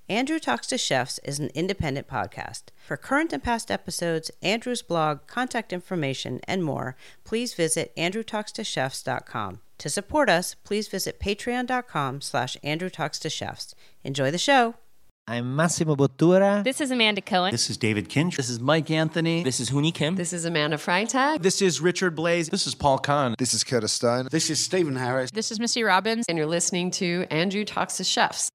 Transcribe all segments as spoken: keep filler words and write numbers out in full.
Andrew Talks to Chefs is an independent podcast. For current and past episodes, Andrew's blog, contact information, and more, please visit andrew talks to chefs dot com. To support us, please visit patreon.com slash Andrew Talks to Chefs. Enjoy the show. I'm Massimo Bottura. This is Amanda Cohen. This is David Kinch. This is Mike Anthony. This is Hooni Kim. This is Amanda Freitag. This is Richard Blaze. This is Paul Kahn. This is Curtis Stone. This is Stephen Harris. This is Missy Robbins. And you're listening to Andrew Talks to Chefs.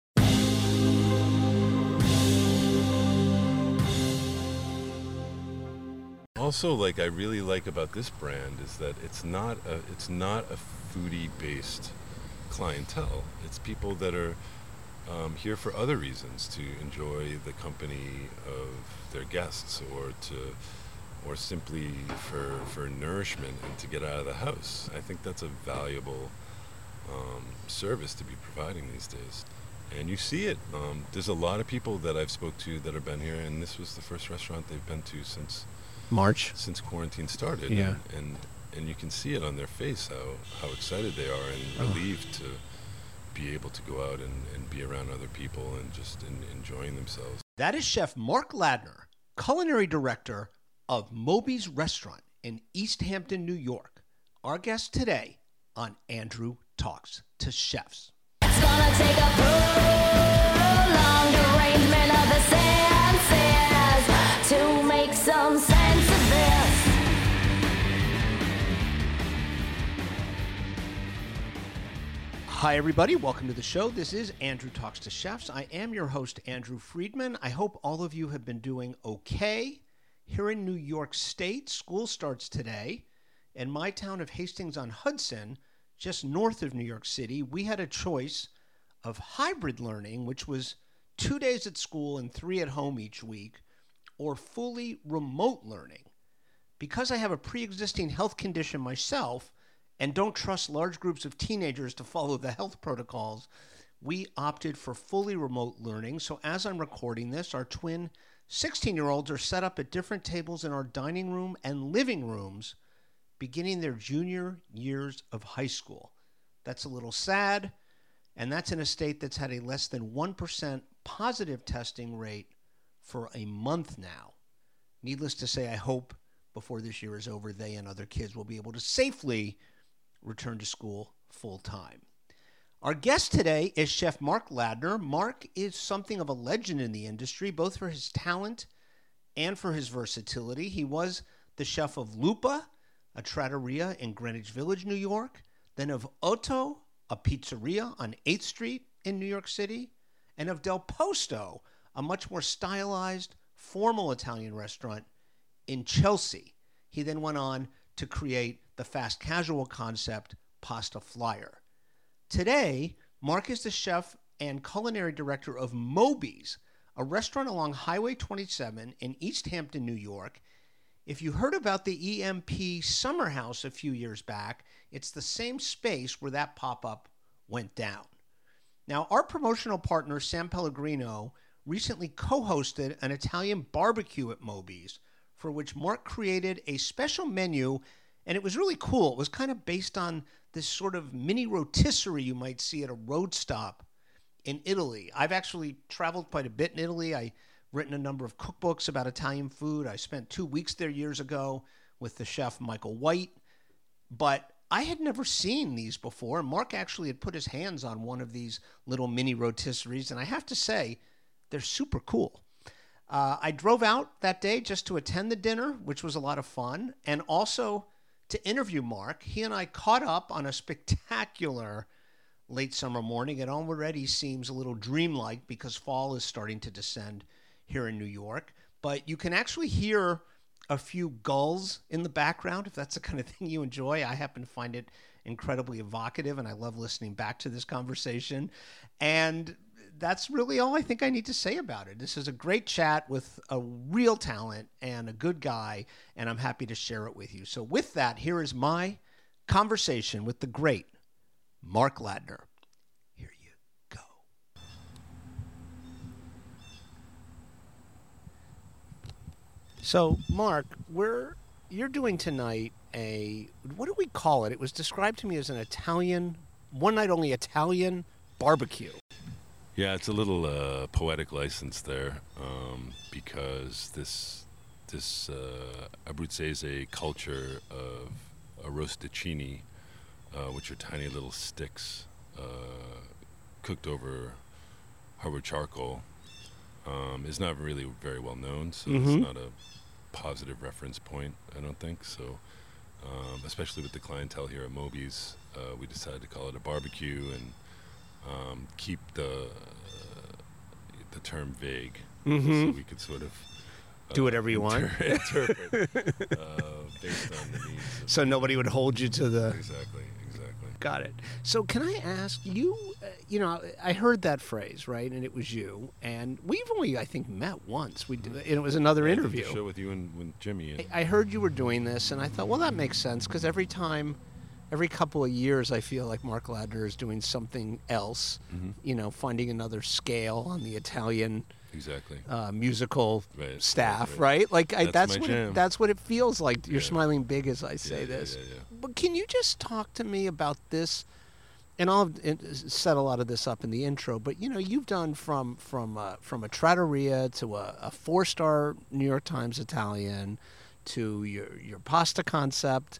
Also, like I really like about this brand is that it's not a it's not a foodie-based clientele. It's people that are um, here for other reasons, to enjoy the company of their guests, or to or simply for for nourishment and to get out of the house. I think that's a valuable um, service to be providing these days. And you see it. Um, there's a lot of people that I've spoke to that have been here, and this was the first restaurant they've been to since March, since quarantine started. Yeah. And, and and you can see it on their face how, how excited they are and relieved to be able to go out and, and be around other people and just in, enjoying themselves. That is Chef Mark Ladner, culinary director of Moby's Restaurant in East Hampton, New York. Our guest today on Andrew Talks to Chefs. It's gonna take a prolonged arrangement of the senses to make some sense of this. Hi, everybody. Welcome to the show. This is Andrew Talks to Chefs. I am your host, Andrew Friedman. I hope all of you have been doing okay. Here in New York State, school starts today. In my town of Hastings-on-Hudson, just north of New York City, we had a choice of hybrid learning, which was two days at school and three at home each week, or fully remote learning. Because I have a pre-existing health condition myself and don't trust large groups of teenagers to follow the health protocols, we opted for fully remote learning. So as I'm recording this, our twin sixteen-year-olds are set up at different tables in our dining room and living rooms, beginning their junior years of high school. That's a little sad, and that's in a state that's had a less than one percent positive testing rate for a month now. Needless to say, I hope before this year is over, they and other kids will be able to safely return to school full time. Our guest today is Chef Mark Ladner. Mark is something of a legend in the industry, both for his talent and for his versatility. He was the chef of Lupa, a trattoria in Greenwich Village, New York, then of Otto, a pizzeria on eighth Street in New York City, and of Del Posto, a much more stylized, formal Italian restaurant in Chelsea. He then went on to create the fast casual concept Pasta Flyer. Today, Mark is the chef and culinary director of Moby's, a restaurant along Highway twenty-seven in East Hampton, New York. If you heard about the E M P Summer House a few years back, it's the same space where that pop-up went down. Now, our promotional partner, San Pellegrino, recently co-hosted an Italian barbecue at Moby's, for which Mark created a special menu, and it was really cool. It was kind of based on this sort of mini rotisserie you might see at a road stop in Italy. I've actually traveled quite a bit in Italy. I've written a number of cookbooks about Italian food. I spent two weeks there years ago with the chef Michael White, but I had never seen these before. Mark actually had put his hands on one of these little mini rotisseries, and I have to say, they're super cool. Uh, I drove out that day just to attend the dinner, which was a lot of fun, and also to interview Mark. He and I caught up on a spectacular late summer morning. It already seems a little dreamlike because fall is starting to descend here in New York. But you can actually hear a few gulls in the background, if that's the kind of thing you enjoy. I happen to find it incredibly evocative, and I love listening back to this conversation. And that's really all I think I need to say about it. This is a great chat with a real talent and a good guy, and I'm happy to share it with you. So with that, here is my conversation with the great Mark Ladner. Here you go. So, Mark, we're you're doing tonight a, what do we call it? It was described to me as an Italian, one night only Italian barbecue. Yeah, it's a little uh, poetic license there, um, because this this uh, Abruzzese culture of arrosticini, uh, which are tiny little sticks uh, cooked over harbor charcoal, um, is not really very well known, so Mhm. it's not a positive reference point, I don't think. So, um, especially with the clientele here at Moby's, uh, we decided to call it a barbecue and um, keep the uh, the term vague, Mhm. so we could sort of uh, Do whatever you want. inter- interpret uh, based on the needs. Of So nobody would hold you to the. exactly, exactly. Got it. So can I ask you? Uh, you know, I heard that phrase, right? And it was you. And we've only, I think, met once. We did, and it was another I did the interview. show with you and with Jimmy. And I heard you were doing this, and I thought, well, that makes sense because every time, every couple of years, I feel like Mark Ladner is doing something else. Mhm. You know, finding another scale on the Italian exactly. uh, musical Right, staff, right, right? right. Like I, That's that's my what jam. it, that's what it feels like. You're Yeah. smiling big as I say Yeah, yeah, this. yeah, yeah. But can you just talk to me about this? And I'll uh, set a lot of this up in the intro. But you know, you've done from from uh, from a trattoria to a, a four-star New York Times Italian, to your your pasta concept,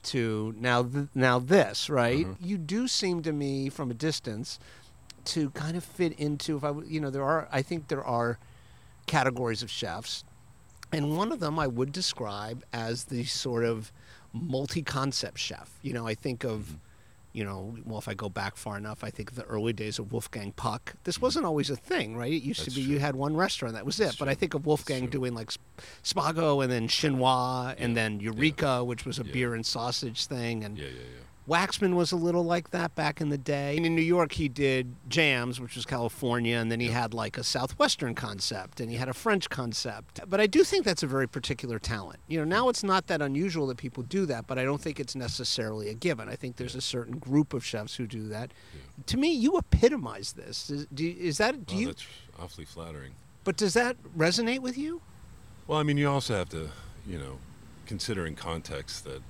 to now th- now this, right? Uh-huh. You do seem to me from a distance to kind of fit into. If I, w- you know, there are. I think there are categories of chefs, and one of them I would describe as the sort of multi-concept chef. You know, I think of, you know, well, if I go back far enough, I think of the early days of Wolfgang Puck. This wasn't always a thing, right? It used That's to be true. you had one restaurant, that was it. That's But I true. think of Wolfgang That's true. doing like Sp- Spago and then Chinois and Yeah. then Eureka, which was a Yeah. beer and sausage thing. And Yeah, yeah, yeah. Waxman was a little like that back in the day. And in New York, he did Jams, which was California, and then he had like a Southwestern concept, and he had a French concept. But I do think that's a very particular talent. You know, now it's not that unusual that people do that, but I don't think it's necessarily a given. I think there's a certain group of chefs who do that. To me, you epitomize this. Is, do you, is that do Well, you? that's awfully flattering. But does that resonate with you? Well, I mean, you also have to, you know, consider in context that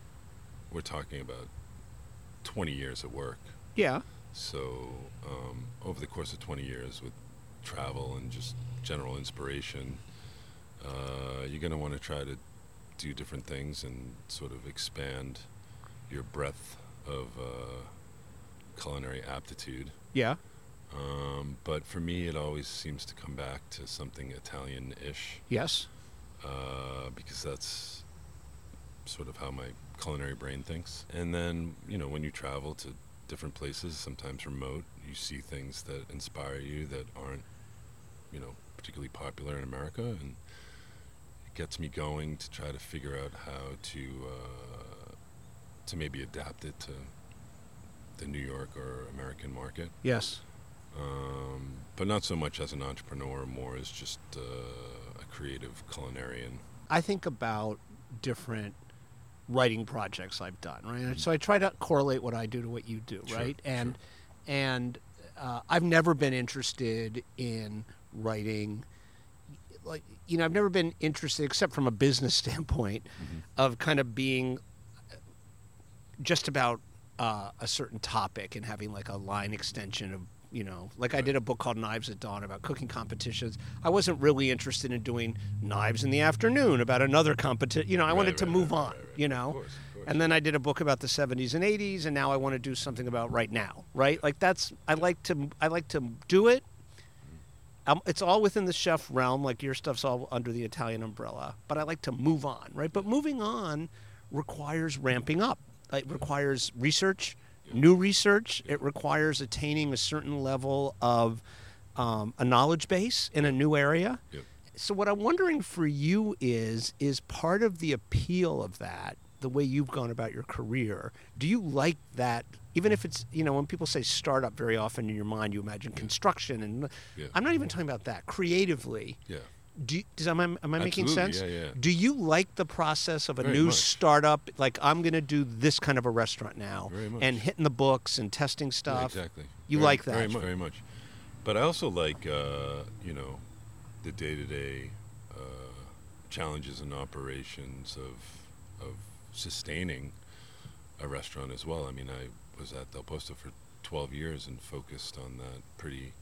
we're talking about twenty years of work. Yeah. So um, over the course of twenty years with travel and just general inspiration, uh, you're going to want to try to do different things and sort of expand your breadth of uh, culinary aptitude. Yeah. Um, but for me, it always seems to come back to something Italian-ish, Yes. uh, because that's sort of how my culinary brain thinks. And then, you know, when you travel to different places, sometimes remote, you see things that inspire you that aren't, you know, particularly popular in America, and it gets me going to try to figure out how to uh, to maybe adapt it to the New York or American market. Yes. Um, but not so much as an entrepreneur, more as just uh, a creative culinarian. I think about different writing projects I've done, right? So I try to correlate what I do to what you do, Sure, right? And sure. and uh, I've never been interested in writing, like, you know, I've never been interested, except from a business standpoint, Mm-hmm. of kind of being just about uh, a certain topic and having like a line extension of, you know, like I did a book called Knives at Dawn about cooking competitions. I wasn't really interested in doing Knives in the Afternoon about another competition. You know, I Right, wanted to right, move right, on, right, right. you Of know. course, of course. And then I did a book about the seventies and eighties, and now I want to do something about right now, right? Like that's I like to I like to do it. Um, it's all within the chef realm, like your stuff's all under the Italian umbrella. But I like to move on, right? But moving on requires ramping up. It requires research, new research. It requires attaining a certain level of um, a knowledge base in a new area. Yep. So what I'm wondering for you is, is part of the appeal of that, the way you've gone about your career, do you like that, even if it's, you know, when people say startup, very often in your mind you imagine construction, and Yeah. I'm not even talking about that. Creatively, Yeah. do you, does, am I, am I making Absolutely, sense? yeah, yeah. Do you like the process of a Very new much. startup, like I'm going to do this kind of a restaurant now, Very much. and hitting the books and testing Yeah, stuff? exactly. You Very- like that? very much, very much. But I also like, uh, you know, the day-to-day uh, challenges and operations of of sustaining a restaurant as well. I mean, I was at Del Posto for twelve years and focused on that pretty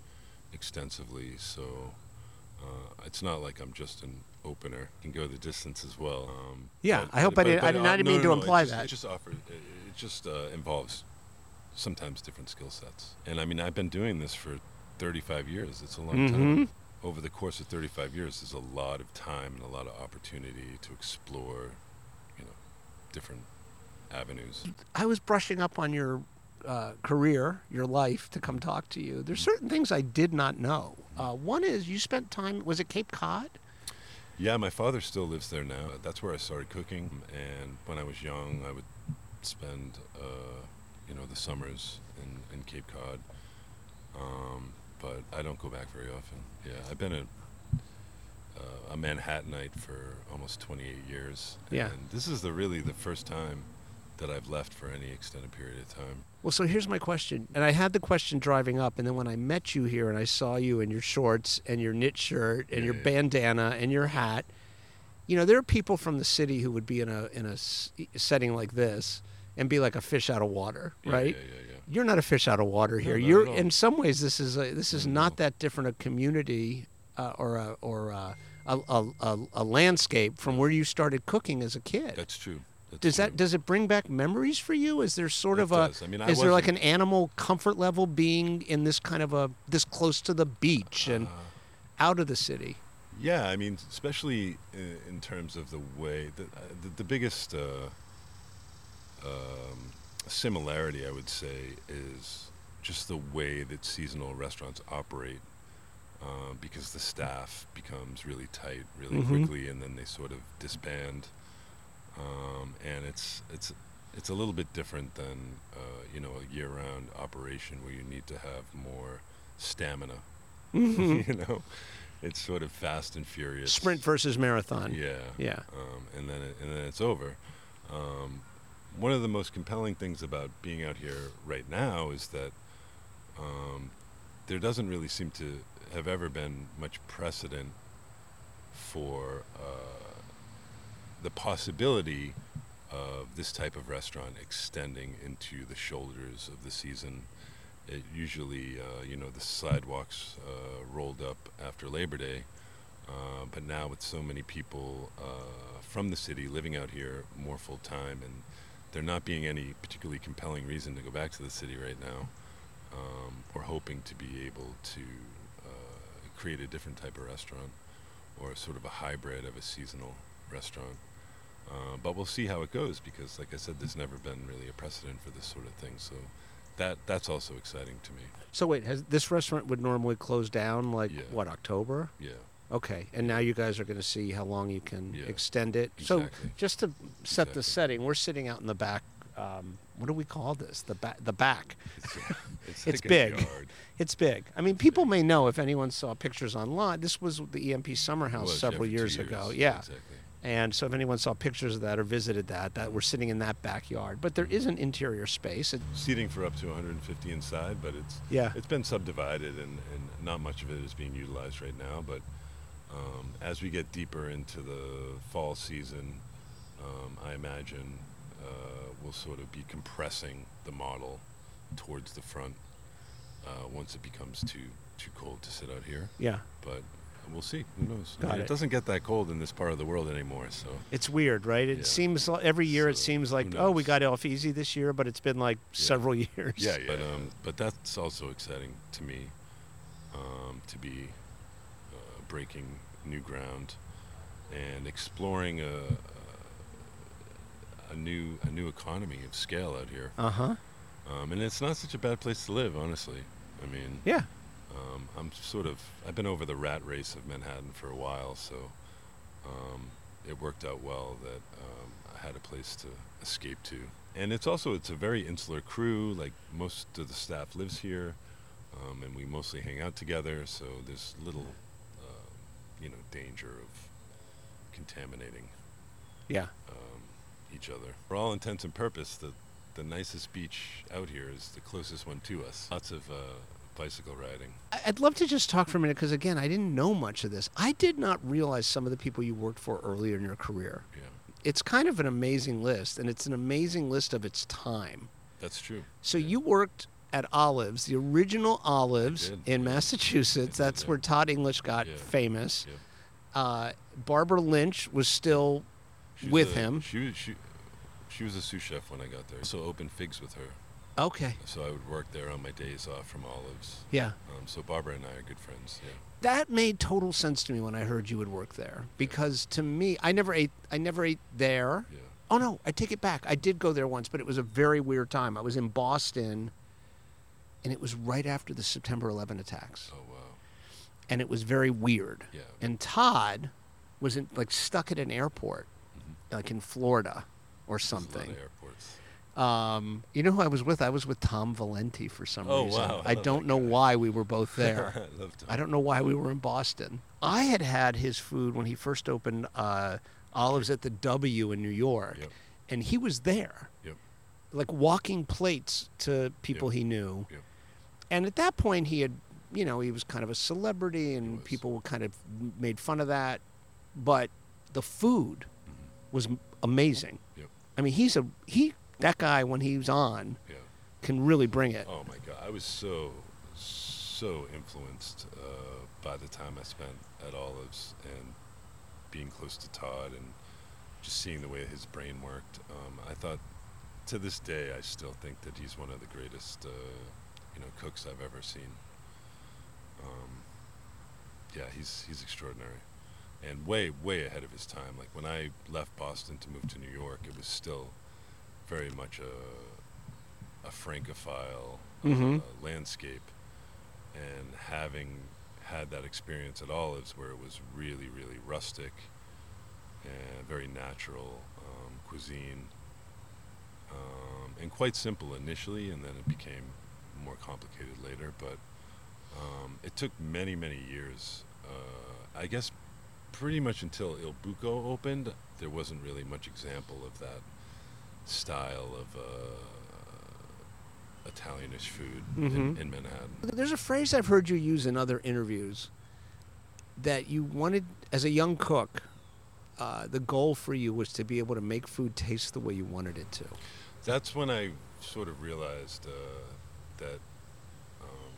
extensively, so uh, it's not like I'm just an opener. Can go the distance as well. Um, Yeah, but- I hope I but- didn't- I but, did not uh, no, mean no, to no, imply it just, that. It just offers. It, it just uh, involves sometimes different skill sets. And I mean, I've been doing this for thirty-five years. It's a long Mhm. time. Over the course of thirty-five years, there's a lot of time and a lot of opportunity to explore, you know, different avenues. I was brushing up on your uh, career, your life, to come talk to you. There's certain things I did not know. Uh, one is you spent time, was it Cape Cod? Yeah, my father still lives there now. That's where I started cooking. And when I was young, I would spend, uh, you know, the summers in, in Cape Cod. Um, but I don't go back very often. Yeah, I've been a, uh, a Manhattanite for almost twenty-eight years. Yeah. And this is the really the first time that I've left for any extended period of time. Well, so here's my question. And I had the question driving up, and then when I met you here and I saw you in your shorts and your knit shirt and your Yeah. bandana and your hat, you know, there are people from the city who would be in a in a s- setting like this and be like a fish out of water, Yeah, right? Yeah, yeah, yeah. You're not a fish out of water here. not You're at all. in some ways this is a, this is Not at not all. that different a community uh, or a or a, a, a, a, a landscape from where you started cooking as a kid. That's true. That's Does true. that does it bring back memories for you? Is there sort It of a does. I mean, I is there like an wasn't- animal comfort level being in this kind of a this close to the beach and Uh, out of the city? Yeah, I mean, especially in, in terms of the way that uh, the, the biggest uh, um, similarity, I would say, is just the way that seasonal restaurants operate, uh, because the staff becomes really tight really Mhm. quickly, and then they sort of disband, um, and it's it's it's a little bit different than uh, you know a year-round operation where you need to have more stamina. Mhm. You know, it's sort of fast and furious. Sprint versus marathon. Yeah. Yeah. Um, and then it, and then it's over. Um, one of the most compelling things about being out here right now is that um, there doesn't really seem to have ever been much precedent for uh, the possibility of this type of restaurant extending into the shoulders of the season. It usually, uh, you know, the sidewalks uh, rolled up after Labor Day, uh, but now with so many people uh, from the city living out here more full time, and there not being any particularly compelling reason to go back to the city right now, um, we're hoping to be able to uh, create a different type of restaurant, or sort of a hybrid of a seasonal restaurant. Uh, but we'll see how it goes, because, like I said, there's never been really a precedent for this sort of thing. So that that's also exciting to me. So wait, has this restaurant would normally close down like Yeah. what, October? Yeah. Okay, and now you guys are going to see how long you can Yeah, extend it. So exactly. just to set the Exactly. setting, we're sitting out in the back. Um, what do we call this? The back. The back. It's, it's, It's like a big. yard. It's big. I mean, people may know if anyone saw pictures online. This was the E M P Summer It House was, yeah, several for two years ago. years. Yeah. Exactly. And so if anyone saw pictures of that or visited that, that we're sitting in that backyard. But there is an interior space. It, Seating for up to one hundred fifty inside, but it's Yeah. it's been subdivided, and, and not much of it is being utilized right now. But um, as we get deeper into the fall season, um, I imagine uh, we'll sort of be compressing the model towards the front uh, once it becomes too too cold to sit out here. yeah. But we'll see. Who knows? I Got mean, it. it doesn't get that cold in this part of the world anymore, so It's weird, right? It Yeah. seems li- every year it So, seems like, who oh, we knows? got off easy this year, but it's been like several years. yeah, yeah. But um, but that's also exciting to me, um, to be uh, breaking new ground and exploring a, a a new a new economy of scale out here. Uh huh. Um, and it's not such a bad place to live, honestly. I mean, Yeah. um, I'm sort of I've been over the rat race of Manhattan for a while, so um, it worked out well that um, I had a place to escape to. And it's also it's a very insular crew. Like, most of the staff lives here, um, and we mostly hang out together. So there's little, uh, you know, danger of contaminating Yeah. um, each other. For all intents and purpose, the the nicest beach out here is the closest one to us. Lots of uh, bicycle riding. I- I'd love to just talk for a minute because, again, I didn't know much of this. I did not realize some of the people you worked for earlier in your career. Yeah, It's kind of an amazing list, and it's an amazing list of its time. that's true. So Yeah. you worked at Olives, the original Olives did, in yeah. Massachusetts. I did, That's yeah. where Todd English got Yeah. famous. Yeah. Uh, Barbara Lynch was still She was with a- him. She was she, she was a sous chef when I got there. So opened Figs with her. Okay. So I would work there on my days off from Olives. Yeah. Um, so Barbara and I are good friends. Yeah. That made total sense to me when I heard you would work there, because to me, I never ate. I never ate there. Yeah. Oh no, I take it back. I did go there once, but it was a very weird time. I was in Boston, and it was right after the September eleventh attacks, Oh wow. and it was very weird. Yeah. And Todd was in, like stuck at an airport, like in Florida, or There's a lot something. of airports. Um, you know who I was with? I was with Tom Valenti for some Oh, reason. wow. I I love don't that know guy. why we were both there. I love Tom. I don't know why we were in Boston. I had had his food when he first opened uh, Olives at the W in New York, Yep. and he was there, Yep. like walking plates to people Yep. he knew. Yep. And at that point, he had, you know, he was kind of a celebrity, He and was. people kind of made fun of that. But the food Mm-hmm. was m- amazing. Yep. I mean, he's a he. That guy, when he's on, Yeah. can really bring it. Oh my God, I was so, so influenced uh, by the time I spent at Olives and being close to Todd and just seeing the way his brain worked. Um, I thought, to this day, I still think that he's one of the greatest, uh, you know, cooks I've ever seen. Um, yeah, he's he's extraordinary, and way way ahead of his time. Like when I left Boston to move to New York, it was still very much a a Francophile Mhm. uh, landscape, and having had that experience at Olives where it was really really rustic and very natural um, cuisine, um, and quite simple initially, and then it became more complicated later. But um, it took many many years. Uh, I guess pretty much until Il Buco opened, there wasn't really much example of that style of uh, Italianish food in, Mhm. in Manhattan. There's a phrase I've heard you use in other interviews that you wanted, as a young cook, uh, the goal for you was to be able to make food taste the way you wanted it to. That's when I sort of realized uh, that, um,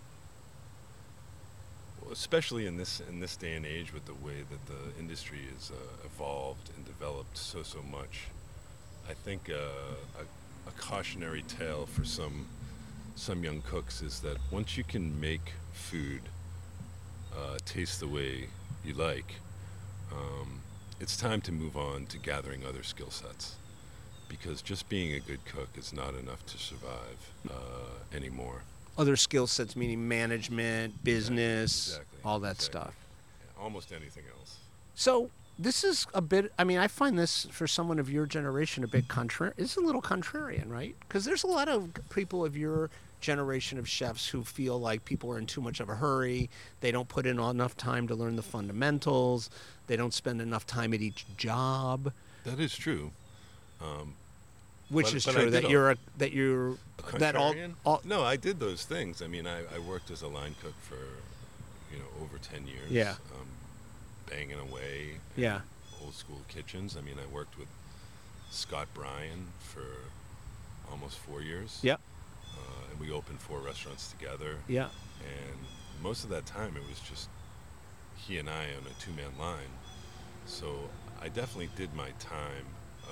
well, especially in this in this day and age, with the way that the industry has uh, evolved and developed so so much, I think uh, a, a cautionary tale for some some young cooks is that once you can make food uh, taste the way you like, um, it's time to move on to gathering other skill sets, because just being a good cook is not enough to survive uh, anymore. Other skill sets, meaning management, business, Exactly, all that exactly. stuff. Yeah, almost anything else. So this is a bit, I mean, I find this, for someone of your generation, a bit contrarian. It's a little contrarian, right? Because there's a lot of people of your generation of chefs who feel like people are in too much of a hurry. They don't put in enough time to learn the fundamentals. They don't spend enough time at each job, That is true. Um, which But- is but I true. did That all- you're a, that you're a that all, contrarian? all No, I did those things. I mean, I, I worked as a line cook for, you know, over ten years. Yeah. Um, banging away. in Yeah. Old school kitchens. I mean, I worked with Scott Bryan for almost four years. Yep. Uh, and we opened four restaurants together. Yeah. And most of that time, it was just he and I on a two-man line. So I definitely did my time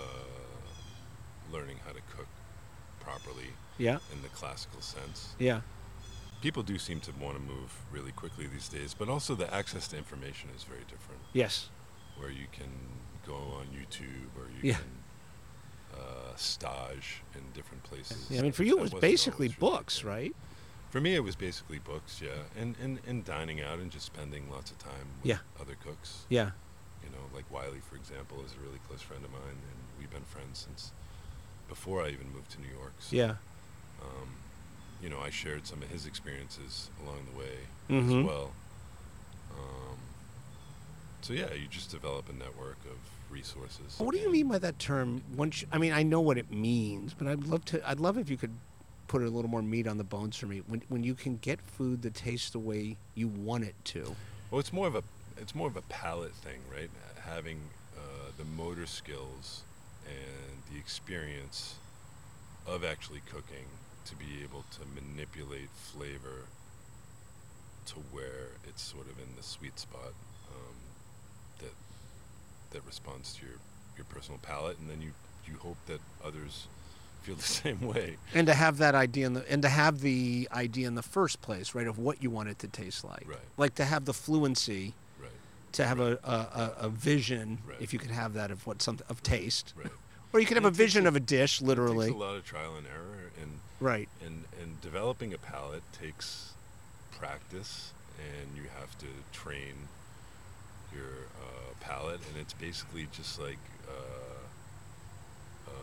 uh, learning how to cook properly Yeah. in the classical sense. Yeah. People do seem to want to move really quickly these days, but also the access to information is very different, Yes. where you can go on YouTube or you Yeah. can uh, stage in different places. Yeah, I mean, for you, it That was wasn't basically always really books, good. right? For me, it was basically books, yeah, and, and, and dining out and just spending lots of time with Yeah. other cooks. Yeah. You know, like Wiley, for example, is a really close friend of mine, and we've been friends since before I even moved to New York. So, Yeah. um, you know, I shared some of his experiences along the way Mhm. as well. Um, so yeah, you just develop a network of resources. What do you and- mean by that term? Once you, I mean, I know what it means, but I'd love to. I'd love if you could put a little more meat on the bones for me. When when you can get food that tastes the way you want it to. Well, it's more of a it's more of a palate thing, right? Having uh, the motor skills and the experience of actually cooking to be able to manipulate flavor to where it's sort of in the sweet spot um, that that responds to your, your personal palate, and then you, you hope that others feel the same way. And to have that idea in the and to have the idea in the first place, right, of what you want it to taste like. Right. Like to have the fluency, Right. to have a, a, a, a vision, Right. if you could have that of what something of taste. Right. Or you could And have a it takes vision a- of a dish, literally. It takes a lot of trial and error, and Right. and and developing a palate takes practice, and you have to train your uh, palate, and it's basically just like uh, uh,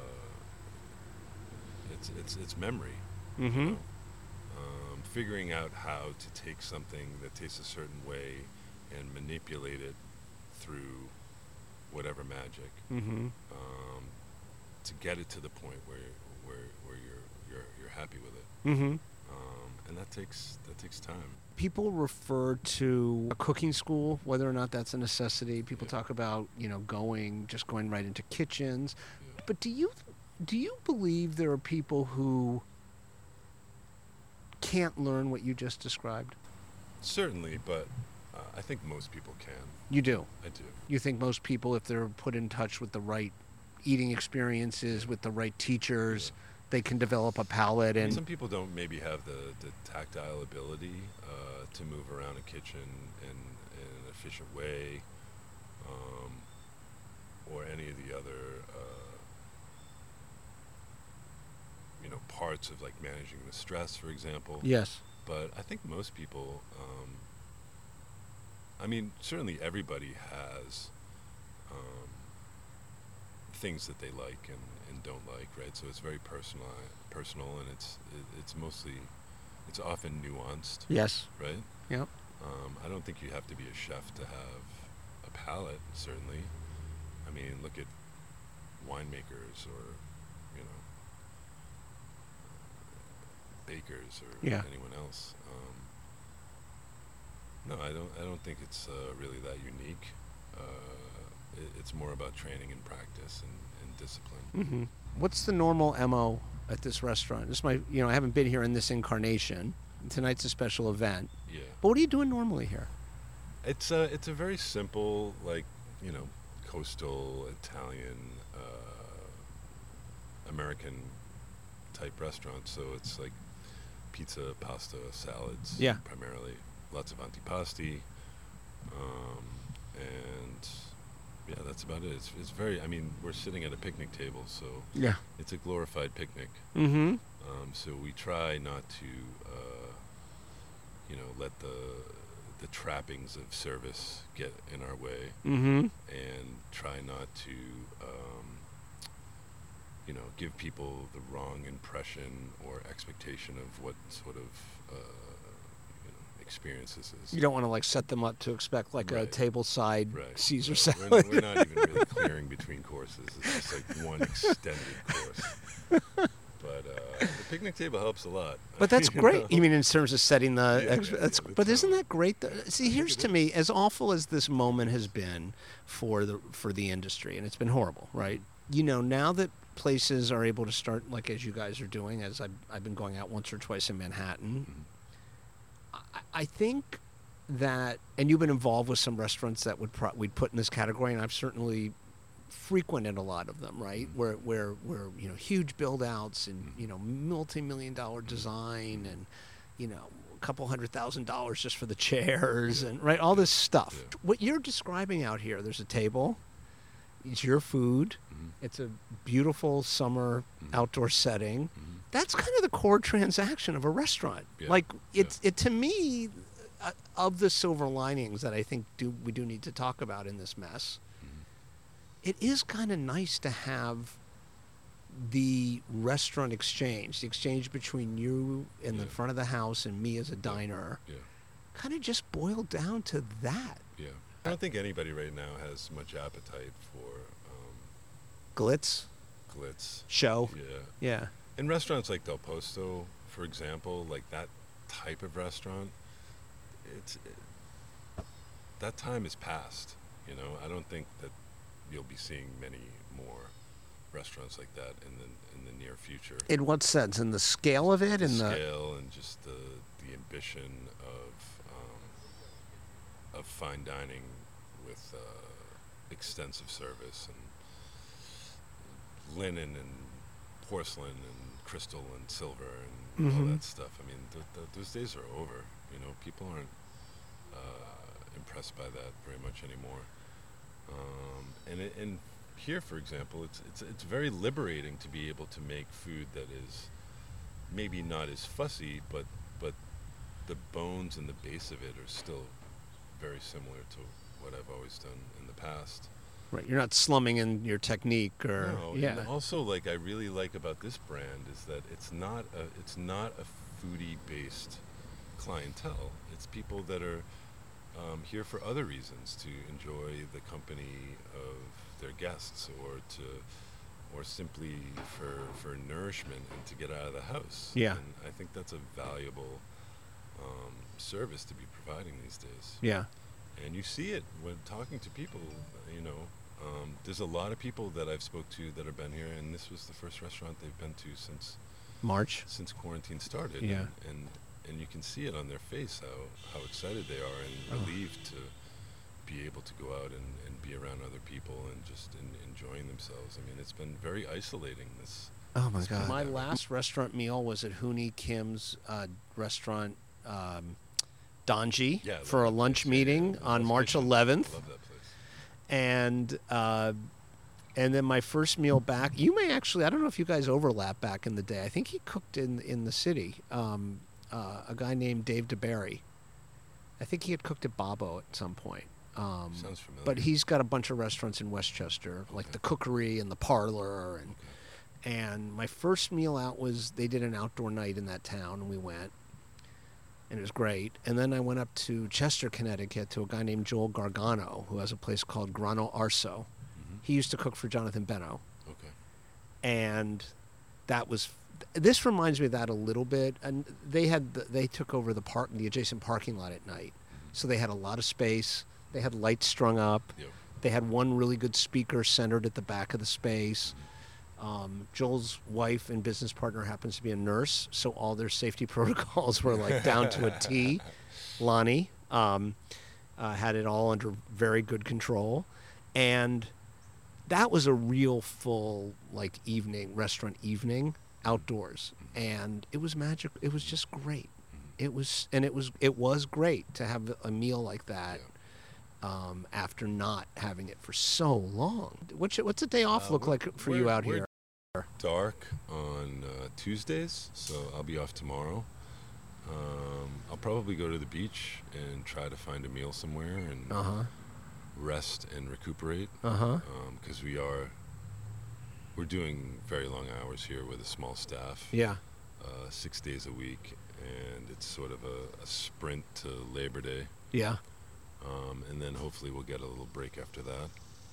it's it's it's memory. Mm-hmm. You know? Um, figuring out how to take something that tastes a certain way and manipulate it through whatever magic. Mm-hmm. Um, to get it to the point where where where you're you're you're happy with it, Mm-hmm. um, and that takes that takes time. People refer to a cooking school, whether or not that's a necessity. People Yeah. talk about, you know, going, just going right into kitchens. Yeah. But do you, do you believe there are people who can't learn what you just described? Certainly, but uh, I think most people can. You do. I do. You think most people, if they're put in touch with the right eating experiences, with the right teachers, they can develop a palate and Some people don't maybe have the, the tactile ability uh, to move around a kitchen in, in an efficient way, um, or any of the other uh, you know parts of like managing the stress, for example. yes. But I think most people, um, I mean, certainly everybody has um, things that they like and, and don't like, right? So it's very personal, personal, and it's it, it's mostly, it's often nuanced, Yes. right? Yep. Um, I don't think you have to be a chef to have a palate, certainly. I mean, look at winemakers or, you know, bakers or Yeah. anyone else. Um, no, I don't. I don't think it's uh, really that unique. Uh, it, it's more about training and practice and, and discipline. Mm-hmm. What's the normal M O at this restaurant? This might, you know, I haven't been here in this incarnation. Tonight's a special event. Yeah, But what are you doing normally here? it's a it's a very simple, like, you know, coastal Italian uh, American type restaurant. So it's like pizza, pasta, salads, Yeah. primarily. Lots of antipasti, um, and yeah, that's about it. It's, it's very. I mean, we're sitting at a picnic table, so Yeah. it's a glorified picnic. Mm-hmm. Um, so we try not to, uh, you know, let the the trappings of service get in our way, Mm-hmm. and try not to, um, you know, give people the wrong impression or expectation of what sort of uh, you know, experience this is. You don't want to like set them up to expect like a Right. tableside Right. Caesar right. salad. We're, we're not even really clearing between courses. It's just like one extended course. But uh, the picnic table helps a lot. But that's You great. know? You mean in terms of setting the? Yeah, ex- yeah, that's, yeah, but that's isn't how- that great? Though? See, here's it to is. me, as awful as this moment has been for the for the industry, and it's been horrible, right? You know, now that places are able to start, like as you guys are doing, as I've, I've been going out once or twice in Manhattan, I, I think that, and you've been involved with some restaurants that would pro- we'd put in this category, and I've certainly frequented a lot of them, right? Where where where you know huge build outs and you know multi-million dollar design and you know a couple hundred thousand dollars just for the chairs and right all this stuff. Yeah. What you're describing out here, there's a table, it's your food, Mhm. it's a beautiful summer Mhm. outdoor setting. Mhm. That's kind of the core transaction of a restaurant. Yeah. Like Yeah. it's it to me, uh, of the silver linings that I think do we do need to talk about in this mess. It is kind of nice to have the restaurant exchange, the exchange between you in the Yeah. front of the house and me as a diner, Yeah. kind of just boiled down to that. Yeah. I don't think anybody right now has much appetite for um, Glitz, glitz. show. Yeah. Yeah. In restaurants like Del Posto, for example, like that type of restaurant, it's it, that time is past. You know, I don't think that you'll be seeing many more restaurants like that in the in the near future. In what sense? In the scale of it? The In the scale and just the the ambition of um, of fine dining with uh, extensive service and linen and porcelain and crystal and silver and all Mhm. that stuff. I mean, th- th- those days are over. You know, people aren't uh, impressed by that very much anymore. Um, and it, and here, for example, it's it's it's very liberating to be able to make food that is maybe not as fussy, but but the bones and the base of it are still very similar to what I've always done in the past. right, you're not slumming in your technique or No, yeah. and also, like, I really like about this brand is that it's not a it's not a foodie-based clientele. It's people that are um, here for other reasons, to enjoy the company of their guests, or to or simply for for nourishment and to get out of the house. Yeah. And I think that's a valuable um, service to be providing these days. Yeah. And you see it when talking to people, you know. Um, there's a lot of people that I've spoke to that have been here, and this was the first restaurant they've been to since March. since quarantine started. Yeah. And, and and you can see it on their face how, how excited they are and Oh. relieved to be able to go out and, and be around other people and just in, enjoying themselves. I mean, it's been very isolating, this. Oh my this god. My pandemic. last restaurant meal was at Hooney Kim's uh, restaurant um, Donji Yeah, I love for a that lunch place. Yeah, meeting yeah, on Hell's March Kitchen. eleventh. I love that place. and uh, and then my first meal back. You may actually, I don't know if you guys overlap back in the day. I think he cooked in in the city. Um, uh, a guy named Dave DeBerry. I think he had cooked at Babbo at some point. Um, Sounds familiar. but he's got a bunch of restaurants in Westchester, like Okay. the Cookery and the Parlor, and and my first meal out was they did an outdoor night in that town, and we went. And it was great. And then I went up to Chester, Connecticut, to a guy named Joel Gargano, who has a place called Grano Arso. Mhm. He used to cook for Jonathan Beno. Okay. And that was, this reminds me of that a little bit. And they had, the, they took over the park, the adjacent parking lot at night. So they had a lot of space. They had lights strung up. Yep. They had one really good speaker centered at the back of the space. Um, Joel's wife and business partner happens to be a nurse, so all their safety protocols were like down to a T. Lonnie um, uh, had it all under very good control, and that was a real full like evening restaurant evening outdoors, and it was magic. It was just great. It was and it was it was great to have a meal like that. Um, after not having it for so long, what's your, what's a day off Uh, look we're- like for we're- you out we're here? Dark on uh, Tuesdays, so I'll be off tomorrow. Um, I'll probably go to the beach and try to find a meal somewhere and Uh huh. rest and recuperate. Uh huh. Because we are, we're doing very long hours here with a small staff, Yeah. uh, six days a week, and it's sort of a, a sprint to Labor Day. Yeah. Um, and then hopefully we'll get a little break after that.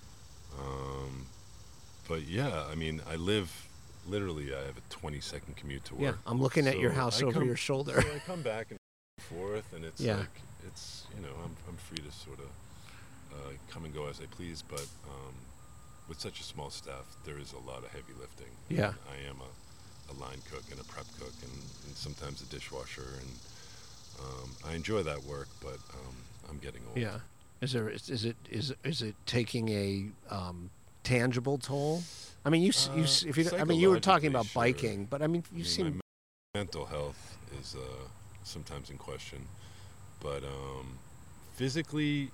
Um, but yeah, I mean, I live literally. I have a twenty second commute to work. Yeah. I'm looking at your So house I over come- your shoulder. So I come back and forth, and it's Yeah. like it's you know I'm I'm free to sort of uh, come and go as I please. But um, with such a small staff, there is a lot of heavy lifting. Yeah. And I am a, a line cook and a prep cook, and, and sometimes a dishwasher, and um, I enjoy that work, but um, I'm getting old. Yeah. Is there is, is it is is it taking a um, tangible toll? I mean, you s you s Uh, if you I mean you were talking about psychologically, biking, but I mean I you mean, seem my mental health is uh, sometimes in question, but um, physically,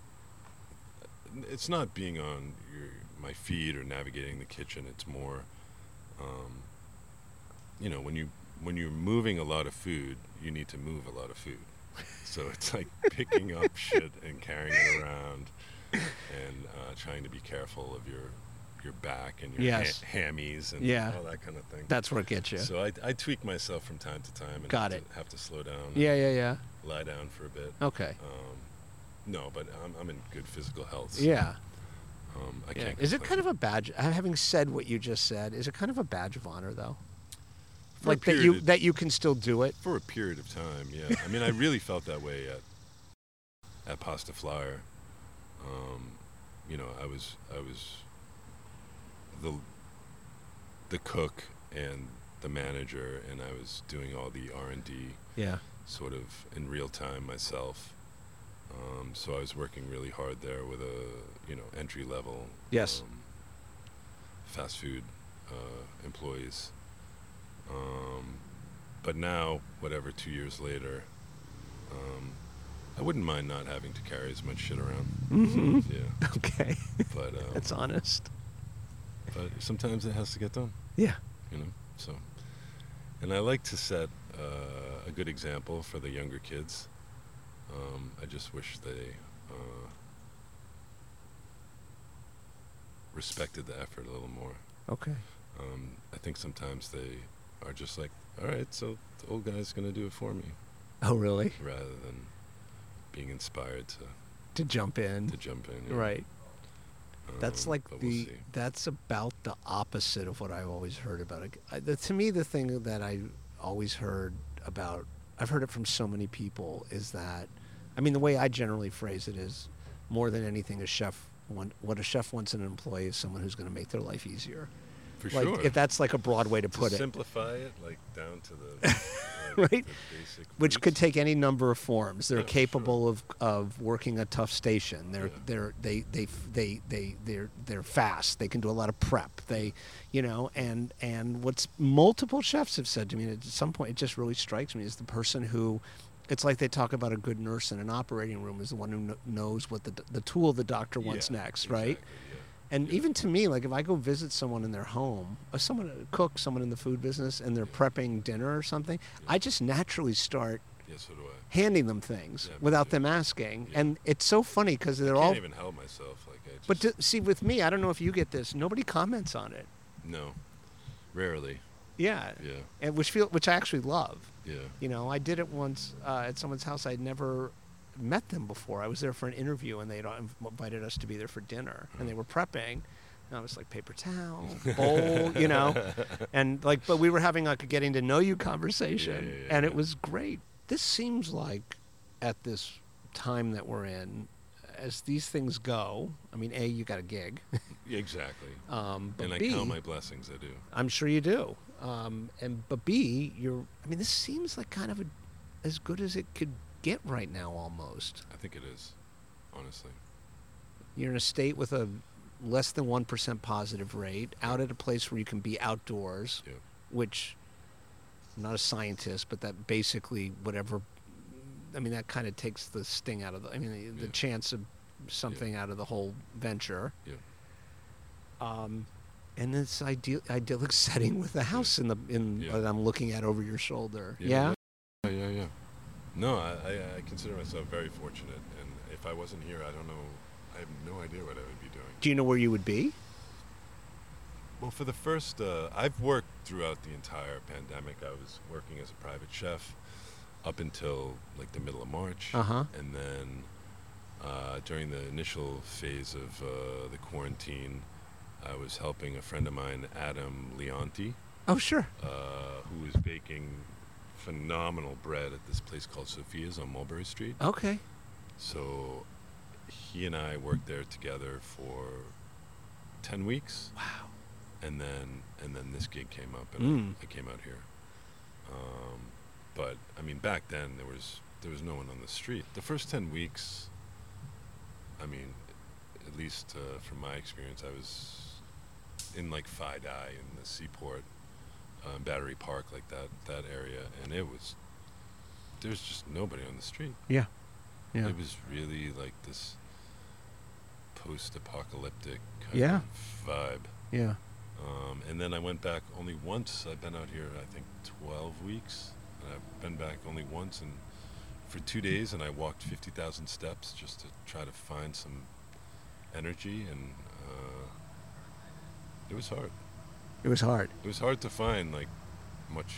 it's not being on your, my feet or navigating the kitchen. It's more, um, you know, when you when you're moving a lot of food, you need to move a lot of food. So it's like picking up shit and carrying it around, and uh, trying to be careful of your your back and your Yes. ha- hammies and Yeah. all that kind of thing. that's where it gets you. So I, I tweak myself from time to time and Got have, it. To, have to slow down. Yeah, and yeah, yeah. Lie down for a bit. Okay. Um, no, but I'm, I'm in good physical health. So, Yeah. Um, I Yeah. can't. Is it complain. kind of a badge? uh, Having said what you just said, is it kind of a badge of honor though? For a Like that period you of- that you can still do it. for a period of time? Yeah. I mean, I really felt that way at at Pasta Flyer. Um, you know, I was I was the the cook and the manager, and I was doing all the R and D Yeah. sort of in real time myself. Um, so I was working really hard there with a, you know, entry level. Yes. Um, fast food uh, employees. Um, but now, whatever, two years later, um, I wouldn't mind not having to carry as much shit around. Mm-hmm. Yeah. Okay. But um, That's honest. but sometimes it has to get done. Yeah. You know. So, and I like to set uh, a good example for the younger kids. Um, I just wish they uh, respected the effort a little more. Okay. Um, I think sometimes they are just like, all right, so the old guy's going to do it for me, Oh, really? rather than being inspired to, To jump in. to jump in. you know. Right. That's Um, like but we'll the. see. That's about the opposite of what I've always heard about it. I, the, to me, the thing that I always heard about, I've heard it from so many people, is that, I mean, the way I generally phrase it is, more than anything, a chef want, what a chef wants in an employee is someone who's going to make their life easier. For Like, sure. if that's like a broad way to to put it. simplify it, like down to the, like, Right. the basic Which could roots. take any number of forms. They're Yeah, for capable of, of working a tough station. They're Yeah. they're they they they they they're they're fast. They can do a lot of prep. They, you know, and and what's multiple chefs have said to me, and at some point it just really strikes me, is the person who, it's like they talk about a good nurse in an operating room is the one who kn- knows what the d- the tool the doctor wants Yeah, next, right? exactly, yeah. And even to me, like if I go visit someone in their home, or someone a cook, someone in the food business, and they're prepping dinner or something, I just naturally start Yeah, so do I. handing them things Yeah, me without too. them asking. Yeah. And it's so funny because they're I can't all. even help myself. Like I just, But to, see, with me, I don't know if you get this. Nobody comments on it. no, rarely. Yeah. Yeah, And which feel which I actually love. yeah. You know, I did it once uh, at someone's house. I'd never met them before. I was there for an interview, and they'd invited us to be there for dinner, and they were prepping. And I was like, paper towel, bowl, you know, and like, but we were having like a getting to know you conversation, Yeah, yeah, yeah, and it yeah. was great. This seems like at this time that we're in, as these things go, I mean, A, you got a gig, Yeah, exactly. um, but and I B, count my blessings. I do. I'm sure you do. Um, and but B, you're. I mean, this seems like kind of a, as good as it could get right now, almost. I think it is, honestly. You're in a state with a less than one percent positive rate, out at a place where you can be outdoors, Yeah. which I'm not a scientist, but that basically whatever. I mean, that kind of takes the sting out of the. I mean, the, the Yeah. chance of something out of the whole venture. Yeah. Um, and this ideal, idyllic setting with the house in the in Yeah. that I'm looking at over your shoulder. Yeah, Yeah, yeah, yeah. No, I, I, I consider myself very fortunate, and if I wasn't here, I don't know. I have no idea what I would be doing. Do you know where you would be? Well, for the first, uh, I've worked throughout the entire pandemic. I was working as a private chef up until like the middle of March, Uh-huh. and then uh, during the initial phase of uh, the quarantine, I was helping a friend of mine, Adam Leonti, Oh, sure. uh, who was baking phenomenal bread at this place called Sophia's on Mulberry Street. Okay. So he and I worked there together for ten weeks. Wow. And then and then this gig came up, and Mm. I, I came out here. Um, but I mean, back then there was there was no one on the street. The first ten weeks, I mean, at least uh, from my experience, I was in like Fidei in the Seaport, uh, Battery Park, like that that area, and it was there's just nobody on the street. Yeah. Yeah. It was really like this post-apocalyptic kind Yeah. of vibe. Yeah. Um, and then I went back only once. I've been out here, I think, twelve weeks. And I've been back only once, and for two days, and I walked fifty thousand steps just to try to find some energy, and uh, it was hard. It was hard. It was hard to find like much.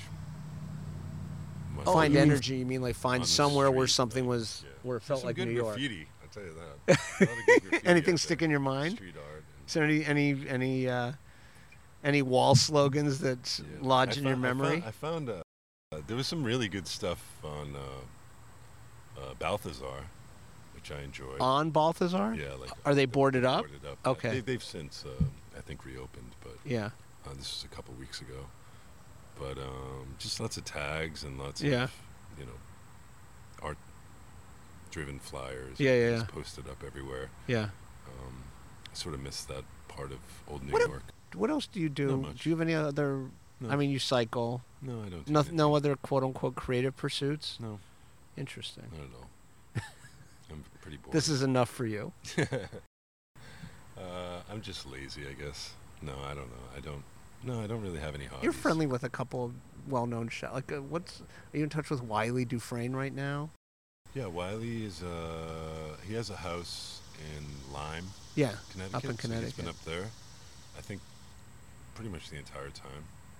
much Find food energy. You mean like find on the somewhere where street, something like, was yeah. where it There's felt some like good New York. graffiti, I'll tell you that. A lot of good graffiti Anything out stick there. in your mind? Street art. Is there any any any uh, any wall slogans that Yeah. lodge I in your found- I memory? found, I found uh, uh, there was some really good stuff on uh, uh, Balthazar, which I enjoyed. On Balthazar? yeah, like Are they they're boarded up? Boarded up. Okay. They, they've since, uh, I think, reopened, but Yeah. Uh, this was a couple weeks ago. But um, just lots of tags and lots Yeah. of, you know, art-driven flyers. Yeah, yeah, Just yeah. posted up everywhere. Yeah. Um, I sort of miss that part of old New What a- York. What else do you do? Not much. Do you have any other? No. I mean, you cycle. No, I don't. do No, anything. no other quote unquote creative pursuits. No, Interesting. not at all. I'm pretty bored. This is enough for you. uh, I'm just lazy, I guess. No, I don't know. I don't. No, I don't really have any hobbies. You're friendly with a couple of well-known chefs. Like, uh, what's? Are you in touch with Wiley Dufresne right now? Yeah, Wiley is. Uh, he has a house in Lyme, Yeah, Connecticut. up in so Connecticut. he's been up there, I think, pretty much the entire time.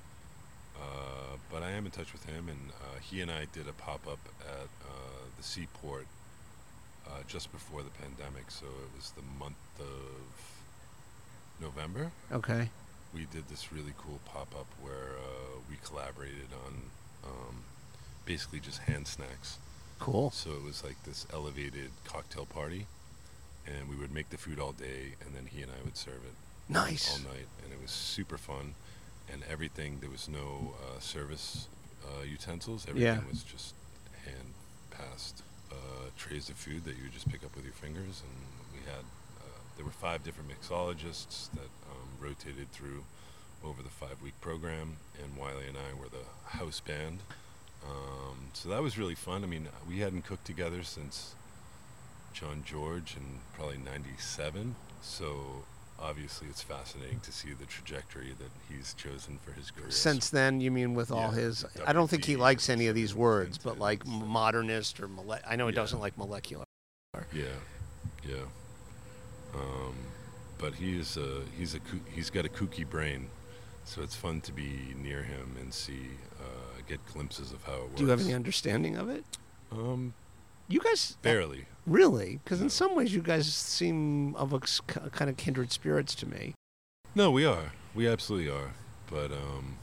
Uh, but I am in touch with him, and uh, he and I did a pop-up at uh, the Seaport uh, just before the pandemic. So it was the month of November. Okay. We did this really cool pop-up where uh, we collaborated on um, basically just hand snacks. Cool. So it was like this elevated cocktail party, and we would make the food all day, and then he and I would serve it Nice. all night, and it was super fun. And everything, there was no uh, service uh, utensils. Everything Yeah. was just hand passed uh, trays of food that you would just pick up with your fingers. And we had, uh, there were five different mixologists that um, rotated through over the five-week program, and Wiley and I were the house band. Um, so that was really fun. I mean, we hadn't cooked together since John George in probably ninety-seven. So obviously it's fascinating to see the trajectory that he's chosen for his career. Since then, you mean with all Yeah, his? W I don't think he D likes and any of these Sugar words, but Clinton like and stuff. modernist or mole- I know he Yeah. doesn't like molecular. Yeah, yeah. Um, but he is a, he's a koo- he's got a kooky brain, so it's fun to be near him and see uh, get glimpses of how it works. Do you have any understanding of it? Um, You guys barely. really? Because in No. some ways, you guys seem of a s- k- kind of kindred spirits to me. No, we are. We absolutely are. But um,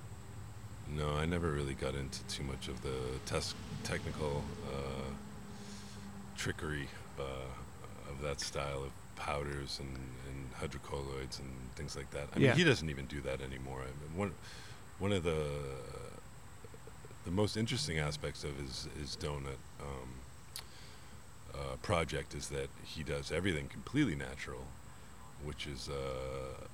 no, I never really got into too much of the tes- technical uh, trickery uh, of that style of powders and, and hydrocolloids and things like that. I Yeah. mean, he doesn't even do that anymore. I mean, one one of the the most interesting aspects of his his donut um, uh, project is that he does everything completely natural, which is uh,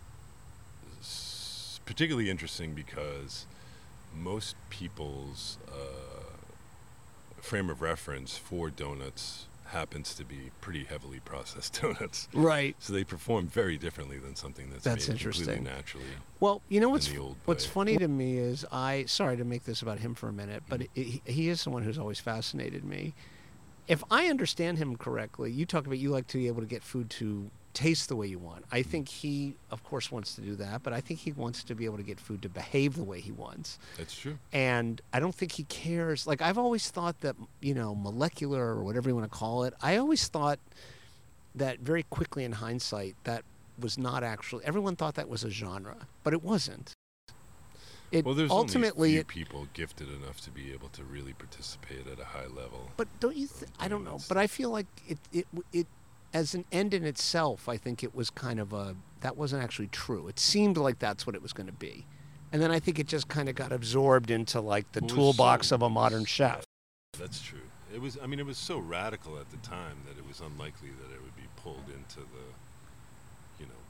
s- particularly interesting because most people's uh, frame of reference for donuts happens to be pretty heavily processed donuts. Right. So they perform very differently than something that's, That's made interesting. completely naturally. Well, you know in what's the old what's way. funny to me is I sorry to make this about him for a minute, but Mm-hmm. he, he is someone who's always fascinated me. If I understand him correctly, you talk about you like to be able to get food to taste the way you want. I Mm-hmm. think he, of course, wants to do that, but I think he wants to be able to get food to behave the way he wants. That's true. And I don't think he cares. Like, I've always thought that, you know, molecular or whatever you want to call it, I always thought that very quickly in hindsight, that was not actually, everyone thought that was a genre, but it wasn't. It Well, there's ultimately, only a it, few people gifted enough to be able to really participate at a high level. but don't you, th- I don't know, Donuts. but I feel like it, it, it, as an end in itself, I think it was kind of a, that wasn't actually true. It seemed like that's what it was going to be. And then I think it just kind of got absorbed into like the Well, it was toolbox so- of a modern chef. That's true. It was. I mean, it was so radical at the time that it was unlikely that it would be pulled into the, you know,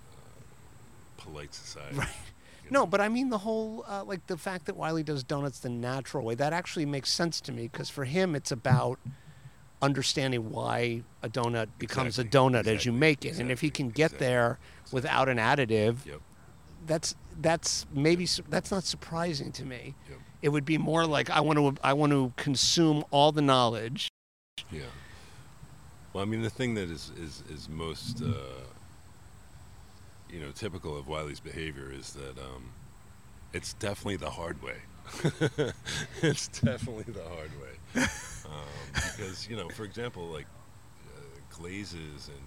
uh, polite society. Right. you No, know. but I mean the whole, uh, like the fact that Wiley does donuts the natural way, that actually makes sense to me because for him it's about understanding why a donut becomes Exactly, a donut as you exactly, make it. And if he exactly, can get exactly, there without an additive, Yep. that's that's maybe su- that's not surprising to me. Yep. It would be more like I want to I want to consume all the knowledge. Yeah. Well, I mean, the thing that is is is most, uh, you know, typical of Wiley's behavior is that um, it's definitely the hard way. It's definitely the hard way. Um, because, you know, for example, like uh, glazes and,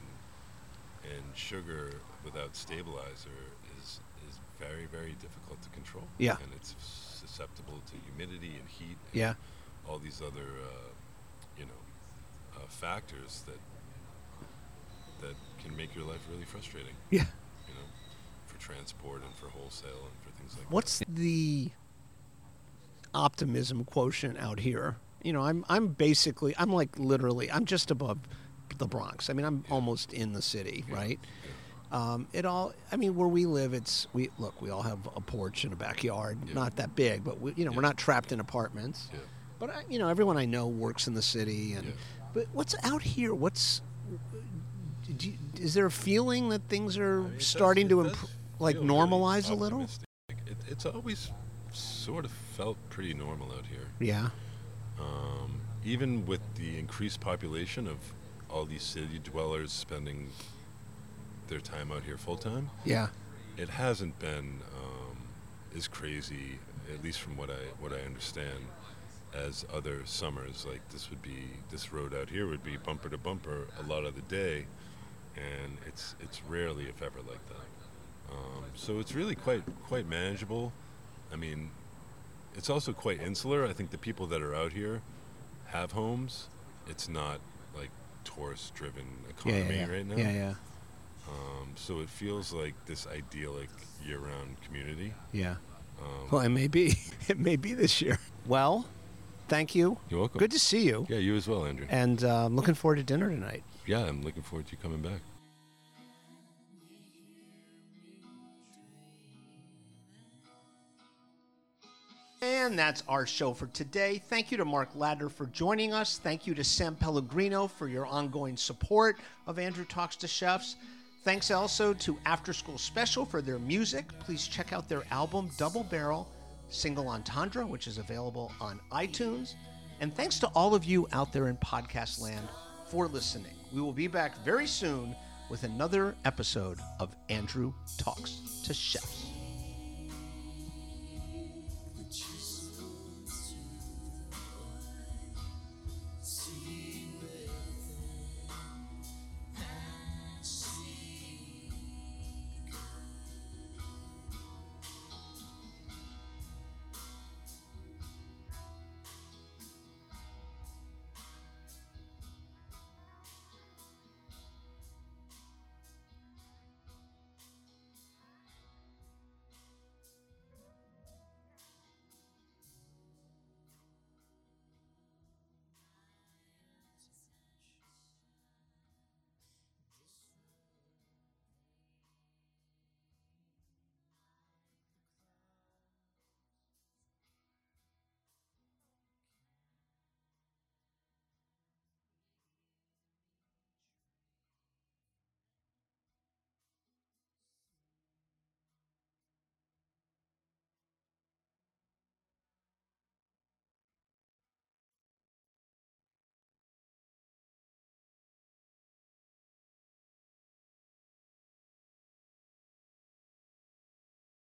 and and sugar without stabilizer is is very very difficult to control. Yeah. And it's susceptible to humidity and heat. And Yeah. all these other, uh, you know, uh, factors that that can make your life really frustrating. Yeah. You know, for transport and for wholesale and for things like What's that. the optimism quotient out here? You know, I'm I'm basically I'm like literally I'm just above the Bronx. I mean, I'm yeah. almost in the city, yeah. right? Yeah. Um, it all. I mean, where we live, it's we look. We all have a porch and a backyard, yeah. not that big, but we, you know, yeah. we're not trapped in apartments. Yeah. But I, you know, everyone I know works in the city, and yeah. but what's out here? What's do you, is there a feeling that things are I mean, starting does, to imp- like really normalize a little? It, it's always sort of felt pretty normal out here. Yeah. Um, even with the increased population of all these city dwellers spending their time out here full time. Yeah. It hasn't been um, as crazy, at least from what I what I understand, as other summers. Like this would be this road out here would be bumper to bumper a lot of the day, and it's it's rarely, if ever, like that. Um, so it's really quite quite manageable. I mean, it's also quite insular. I think the people that are out here have homes. It's not like tourist-driven economy yeah, yeah, yeah. right now. Yeah, yeah. Um, so it feels like this idyllic year-round community. Yeah. Um, Well, it may be. It may be this year. Well, thank you. You're welcome. Good to see you. Yeah, you as well, Andrew. And uh, I'm looking forward to dinner tonight. Yeah, I'm looking forward to you coming back. And that's our show for today. Thank you to Mark Ladner for joining us. Thank you to Sam Pellegrino for your ongoing support of Andrew Talks to Chefs. Thanks also to After School Special for their music. Please check out their album, Double Barrel, Single Entendre, which is available on iTunes. And thanks to all of you out there in podcast land for listening. We will be back very soon with another episode of Andrew Talks to Chefs.